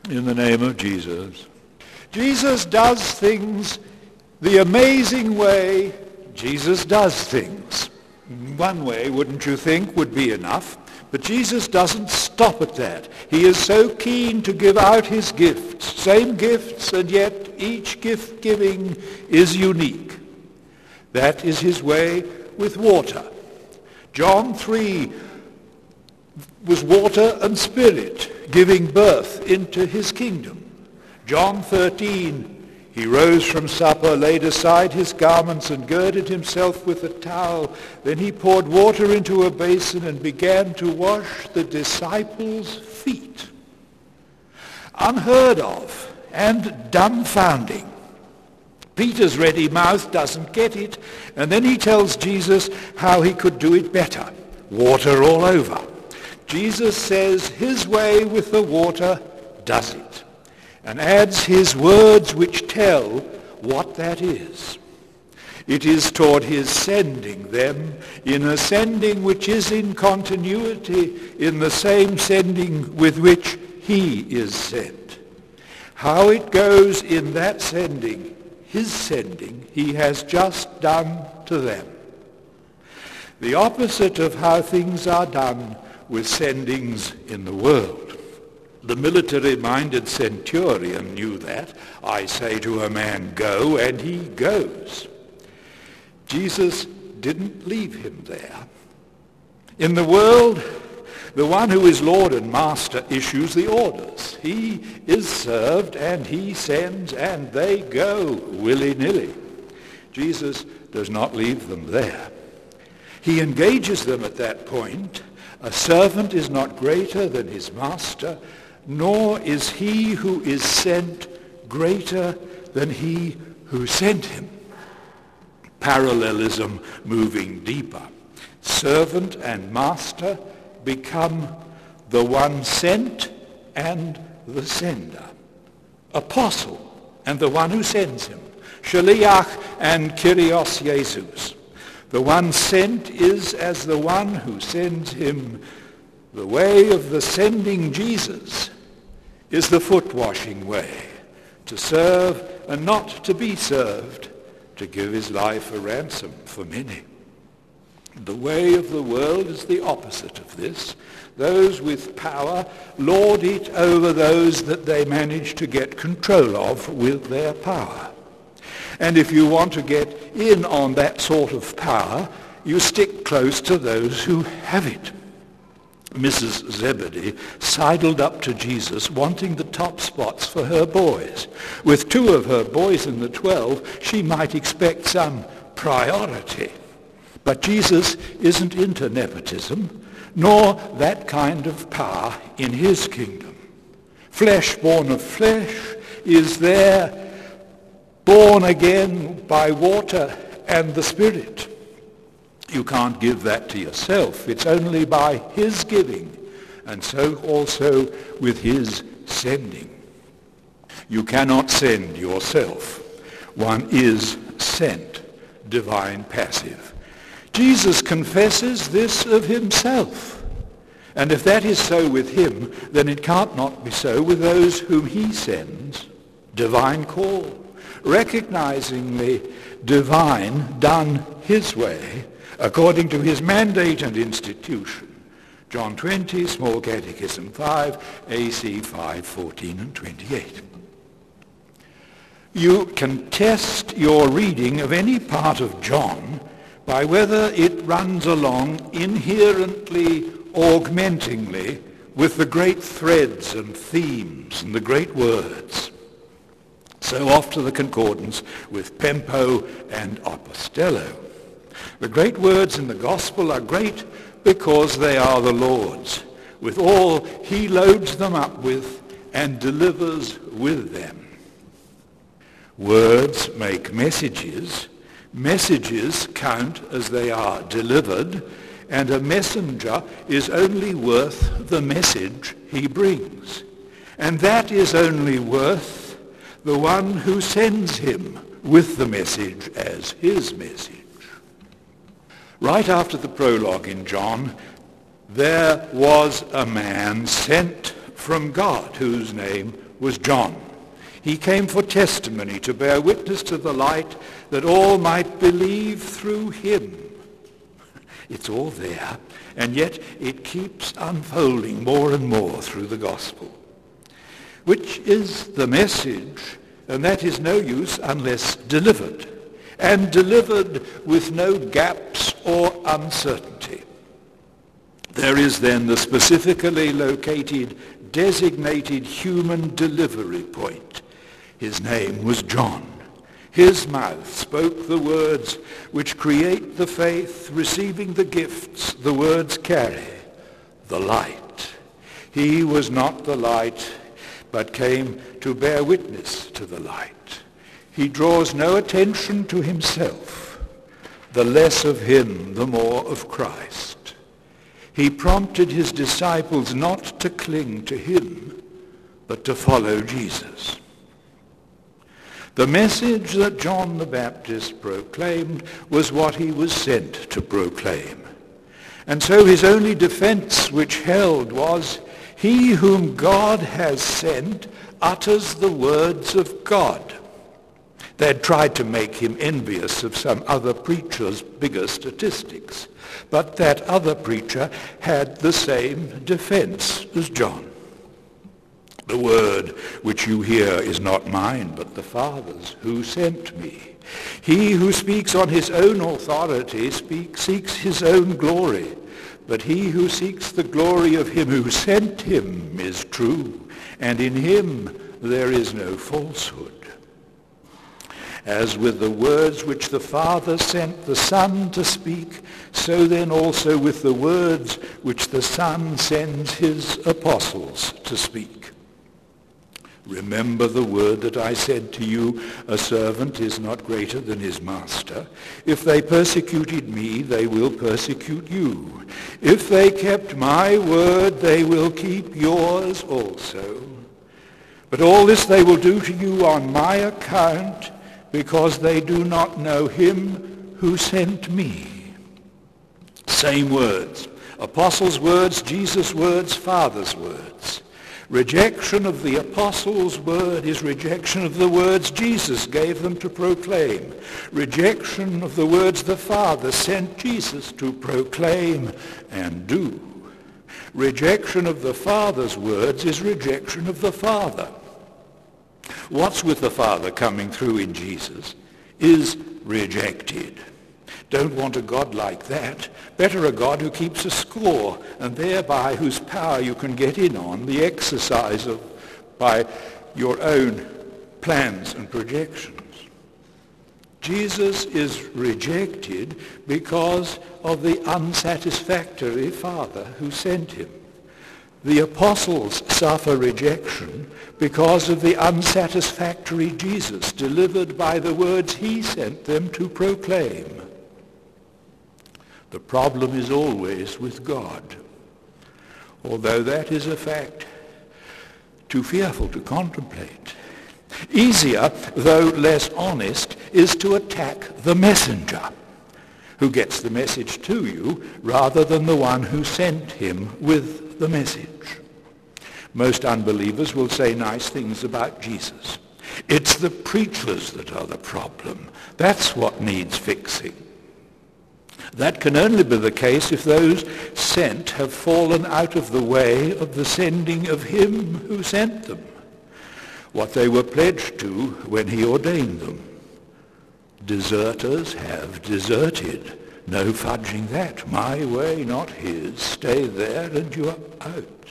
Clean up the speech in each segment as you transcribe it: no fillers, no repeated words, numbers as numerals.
In the name of Jesus. Jesus does things the amazing way Jesus does things. One way, wouldn't you think, would be enough. But Jesus doesn't stop at that. He is so keen to give out his gifts, same gifts, and yet each gift giving is unique. That is his way with water. John 3 was water and spirit, giving birth into his kingdom. John 13, he rose from supper, laid aside his garments, and girded himself with a towel. Then he poured water into a basin and began to wash the disciples' feet. Unheard of and dumbfounding. Peter's ready mouth doesn't get it, and then he tells Jesus how he could do it better. Water all over. Jesus says his way with the water does it, and adds his words which tell what that is. It is toward his sending them, in a sending which is in continuity in the same sending with which he is sent. How it goes in that sending, his sending, he has just done to them. The opposite of how things are done with sendings in the world. The military-minded centurion knew that. I say to a man, go, and he goes. Jesus didn't leave him there. In the world, the one who is Lord and Master issues the orders. He is served, and he sends, and they go willy-nilly. Jesus does not leave them there. He engages them at that point. A servant is not greater than his master, nor is he who is sent greater than he who sent him. Parallelism moving deeper. Servant and master become the one sent and the sender. Apostle and the one who sends him. Shaliach and Kyrios Jesus. The one sent is as the one who sends him. The way of the sending Jesus is the foot-washing way, to serve and not to be served, to give his life a ransom for many. The way of the world is the opposite of this. Those with power lord it over those that they manage to get control of with their power. And if you want to get in on that sort of power, you stick close to those who have it. Mrs. Zebedee sidled up to Jesus wanting the top spots for her boys. With 2 of her boys in the 12, she might expect some priority. But Jesus isn't into nepotism, nor that kind of power in his kingdom. Flesh born of flesh is there, born again by water and the Spirit. You can't give that to yourself. It's only by his giving, and so also with his sending. You cannot send yourself. One is sent, divine passive. Jesus confesses this of himself. And if that is so with him, then it can't not be so with those whom he sends. Divine call. Recognizing the divine done his way, according to his mandate and institution. John 20, Small Catechism 5, AC 5, 14 and 28. You can test your reading of any part of John by whether it runs along inherently, augmentingly, with the great threads and themes and the great words. So off to the concordance with Pempo and Apostello. The great words in the gospel are great because they are the Lord's, with all he loads them up with and delivers with them. Words make messages. Messages count as they are delivered, and a messenger is only worth the message he brings. And that is only worth the one who sends him with the message as his message. Right after the prologue in John, there was a man sent from God, whose name was John. He came for testimony, to bear witness to the light, that all might believe through him. It's all there, and yet it keeps unfolding more and more through the gospel, which is the message, and that is no use unless delivered, and delivered with no gaps or uncertainty. There is then the specifically located, designated human delivery point. His name was John. His mouth spoke the words which create the faith, receiving the gifts the words carry, the light. He was not the light, but came to bear witness to the light. He draws no attention to himself. The less of him, the more of Christ. He prompted his disciples not to cling to him, but to follow Jesus. The message that John the Baptist proclaimed was what he was sent to proclaim. And so his only defense which held was, "He whom God has sent utters the words of God." They had tried to make him envious of some other preacher's bigger statistics, but that other preacher had the same defense as John. "The word which you hear is not mine, but the Father's who sent me. He who speaks on his own authority seeks his own glory, but he who seeks the glory of him who sent him is true, and in him there is no falsehood. As with the words which the Father sent the Son to speak, so then also with the words which the Son sends his apostles to speak. Remember the word that I said to you, a servant is not greater than his master. If they persecuted me, they will persecute you. If they kept my word, they will keep yours also. But all this they will do to you on my account, because they do not know him who sent me." Same words. Apostles' words, Jesus' words, Father's words. Rejection of the apostles' word is rejection of the words Jesus gave them to proclaim. Rejection of the words the Father sent Jesus to proclaim and do. Rejection of the Father's words is rejection of the Father. What's with the Father coming through in Jesus is rejected. Don't want a God like that. Better a God who keeps a score, and thereby whose power you can get in on the exercise of by your own plans and projections. Jesus is rejected because of the unsatisfactory Father who sent him. The apostles suffer rejection because of the unsatisfactory Jesus delivered by the words he sent them to proclaim. The problem is always with God, although that is a fact too fearful to contemplate. Easier, though less honest, is to attack the messenger who gets the message to you rather than the one who sent him with the message. Most unbelievers will say nice things about Jesus. It's the preachers that are the problem. That's what needs fixing. That can only be the case if those sent have fallen out of the way of the sending of him who sent them, what they were pledged to when he ordained them. Deserters have deserted. No fudging that. My way, not his. Stay there and you are out.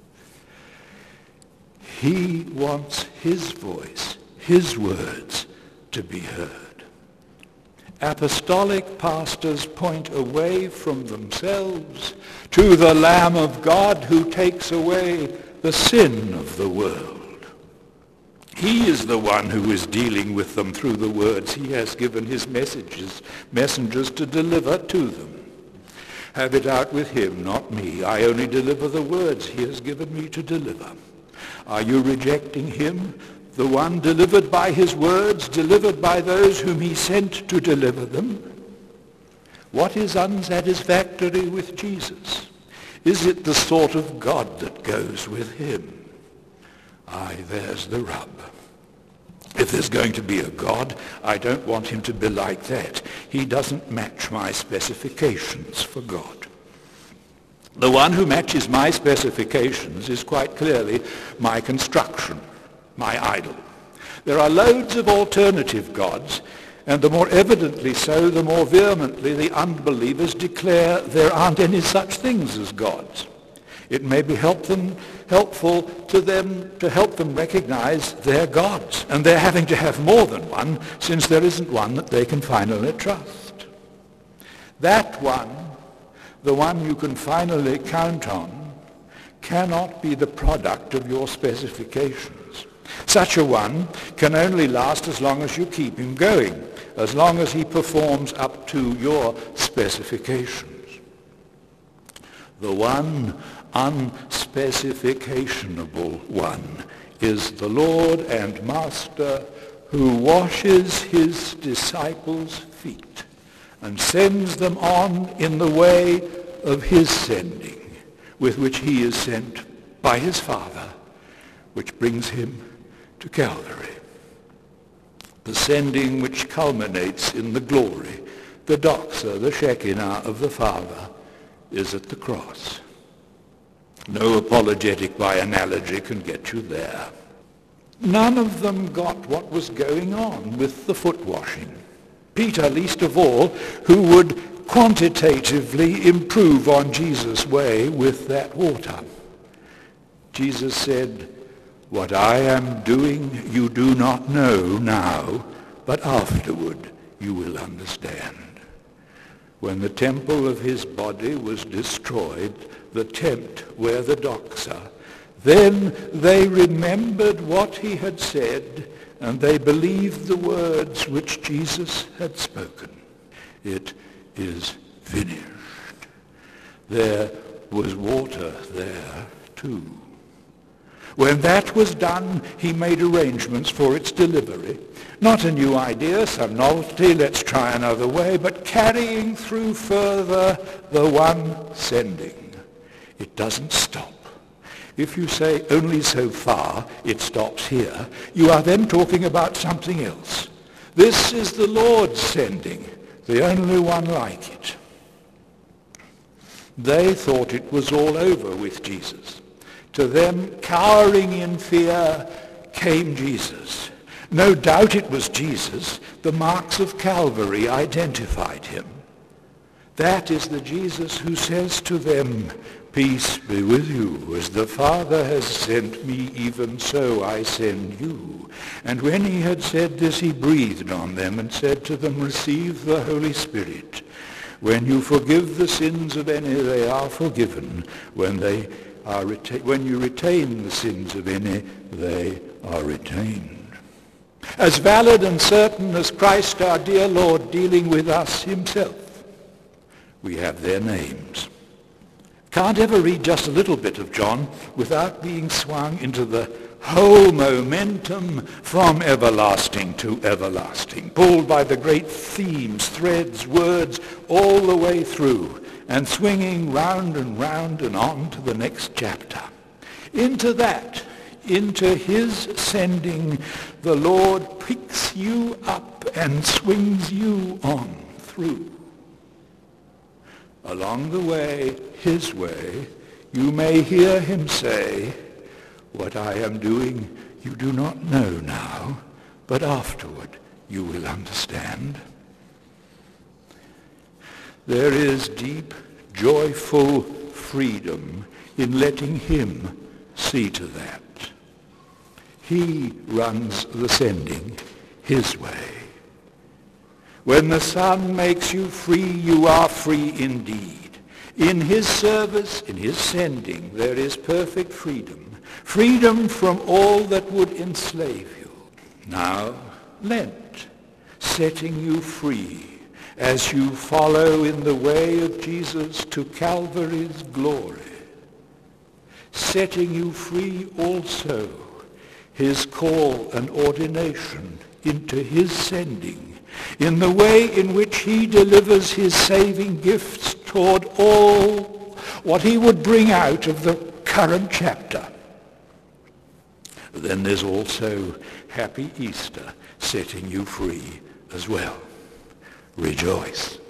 He wants his voice, his words to be heard. Apostolic pastors point away from themselves to the Lamb of God who takes away the sin of the world. He is the one who is dealing with them through the words he has given his messengers to deliver to them. Have it out with him, not me. I only deliver the words he has given me to deliver. Are you rejecting him? The one delivered by his words, delivered by those whom he sent to deliver them? What is unsatisfactory with Jesus? Is it the sort of God that goes with him? Aye, there's the rub. If there's going to be a God, I don't want him to be like that. He doesn't match my specifications for God. The one who matches my specifications is quite clearly my construction, my idol. There are loads of alternative gods, and the more evidently so, the more vehemently the unbelievers declare there aren't any such things as gods. It may be helpful to them to help them recognize their gods, and they're having to have more than one, since there isn't one that they can finally trust. That one, the one you can finally count on, cannot be the product of your specifications. Such a one can only last as long as you keep him going, as long as he performs up to your specifications. The one unspecificationable one is the Lord and Master who washes his disciples' feet and sends them on in the way of his sending, with which he is sent by his Father, which brings him to Calvary. The sending which culminates in the glory, the doxa, the Shekinah of the Father, is at the cross. No apologetic by analogy can get you there. None of them got what was going on with the foot washing. Peter, least of all, who would quantitatively improve on Jesus' way with that water. Jesus said, "What I am doing you do not know now, but afterward you will understand." When the temple of his body was destroyed, the tent where the doxa, then they remembered what he had said, and they believed the words which Jesus had spoken. It is finished. There was water there too. When that was done, he made arrangements for its delivery. Not a new idea, some novelty, let's try another way, but carrying through further the one sending. It doesn't stop. If you say only so far, it stops here, you are then talking about something else. This is the Lord's sending, the only one like it. They thought it was all over with Jesus. To them, cowering in fear, came Jesus. No doubt it was Jesus. The marks of Calvary identified him. That is the Jesus who says to them, "Peace be with you. As the Father has sent me, even so I send you." And when he had said this, he breathed on them and said to them, "Receive the Holy Spirit. When you forgive the sins of any, they are forgiven. When you retain the sins of any, they are retained." As valid and certain as Christ our dear Lord dealing with us himself, we have their names. Can't ever read just a little bit of John without being swung into the whole momentum from everlasting to everlasting, pulled by the great themes, threads, words, all the way through, and swinging round and on to the next chapter. Into that, into his sending, the Lord picks you up and swings you on through. Along the way, his way, you may hear him say, "What I am doing you do not know now, but afterward you will understand." There is deep, joyful freedom in letting him see to that. He runs the sending his way. When the Son makes you free, you are free indeed. In his service, in his sending, there is perfect freedom. Freedom from all that would enslave you. Now, Lent, setting you free as you follow in the way of Jesus to Calvary's glory. Setting you free also, his call and ordination into his sending, in the way in which he delivers his saving gifts toward all what he would bring out of the current chapter. But then there's also Happy Easter setting you free as well. Rejoice.